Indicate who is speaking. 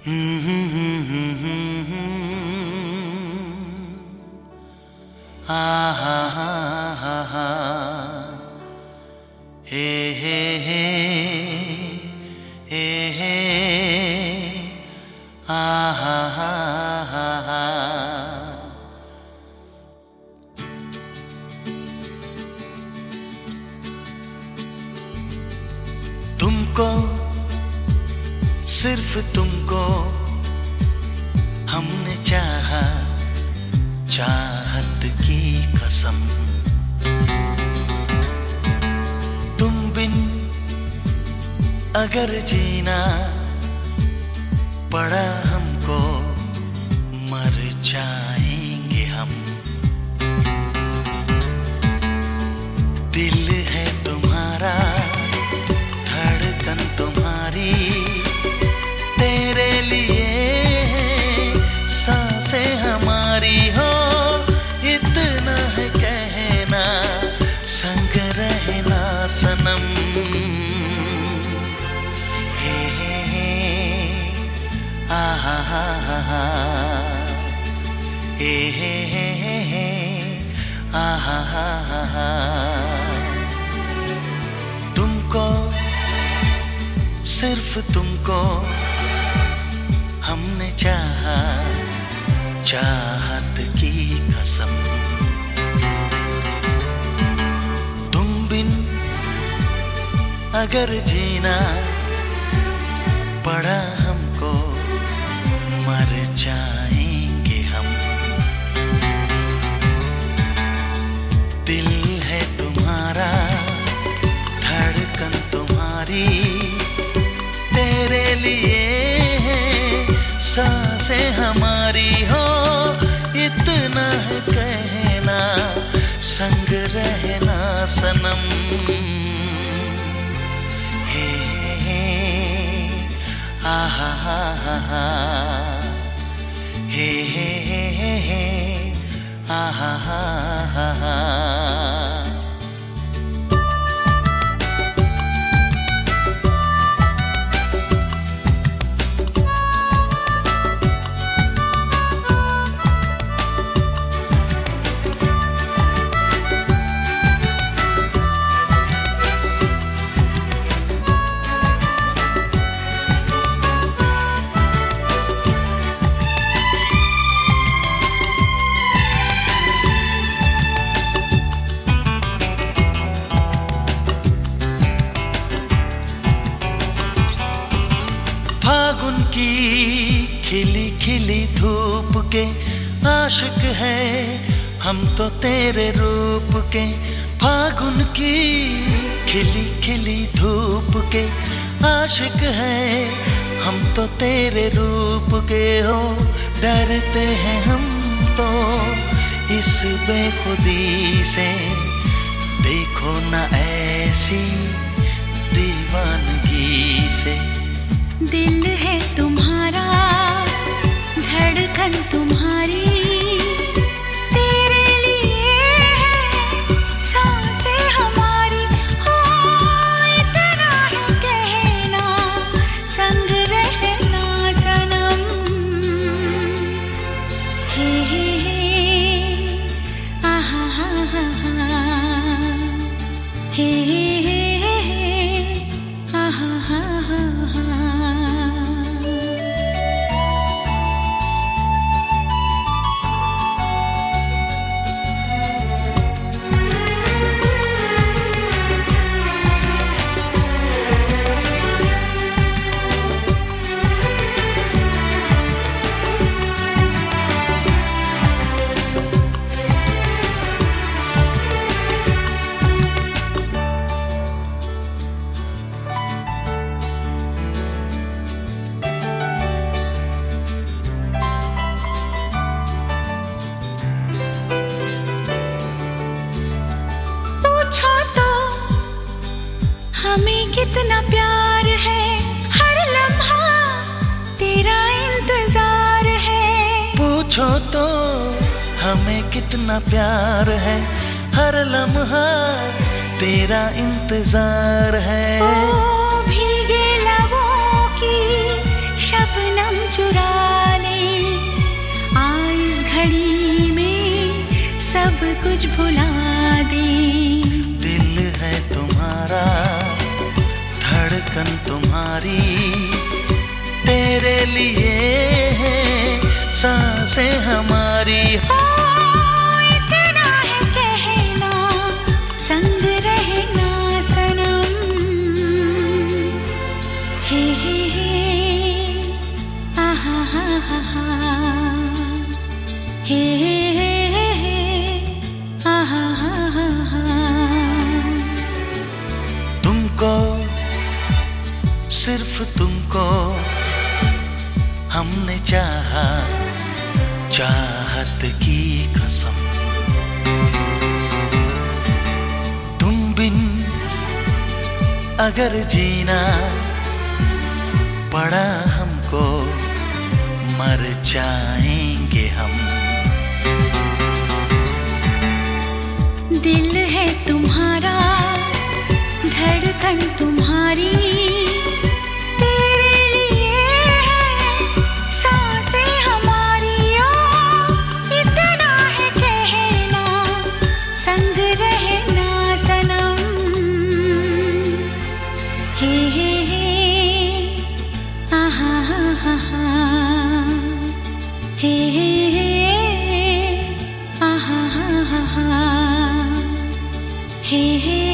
Speaker 1: हा हा हा हा हे हे हे हे हे हा हा हा हा। तुमको, सिर्फ तुमको हमने चाहा, चाहत की कसम। तुम बिन अगर जीना पड़ा हमको, मर जाएंगे हम। दिल है तुम्हारा, धड़कन तुम्हारी, तेरे लिए सांसें हमारी हो। इतना है कहना, संग रहना सनम। हे हे हे आ हा हा हा हे हे हे हे आ हा हा हा। तुमको, सिर्फ तुमको हमने चाहा, चाहत की कसम। तुम बिन अगर जीना पड़ा हमको, मर जाएंगे हम। दिल है तुम्हारा, धड़कन तुम्हारी, तेरे लिए सांसें हमारी हो। इतना है कहना, संग रहना सनम। हे हे आ हा हा हा हे हे हे आ हा हा हा। फागुन की खिली खिली धूप के आशिक है हम तो तेरे रूप के। फागुन की खिली खिली धूप के आशिक है हम तो तेरे रूप के हो। डरते हैं हम तो इस बेखुदी से, देखो ना ऐसी दीवानगी से।
Speaker 2: दिल है तुम्हारा, धड़कन तुम्हारी, तेरे लिए सांसें हमारी हो। इतना है कहना, संग रहना सनम। हे हे आ हा हा हा हे आ हा हा हा। हमें कितना प्यार है, हर लम्हा तेरा इंतजार है।
Speaker 1: पूछो तो हमें कितना प्यार है, हर लम्हा तेरा इंतजार है।
Speaker 2: ओ भीगे लबों की शबनम
Speaker 1: धड़कन तुम्हारी, तेरे लिए है सांसें हमारी।
Speaker 2: इतना है कहना, संग रहना सनम। हे आहा हा हा हा, हे आहा हा हा हा।
Speaker 1: तुमको, सिर्फ तुमको हमने चाहा, चाहत की कसम। तुम बिन अगर जीना पड़ा हमको, मर जाएंगे हम।
Speaker 2: दिल है तुम्हारा, धड़कन तुम्हारी, तेरे लिए है सांसें हमारी। ओ इतना है कहना, संग रहना सनम। हे आहा हा हा हा, हे आहा हा हा हा, हे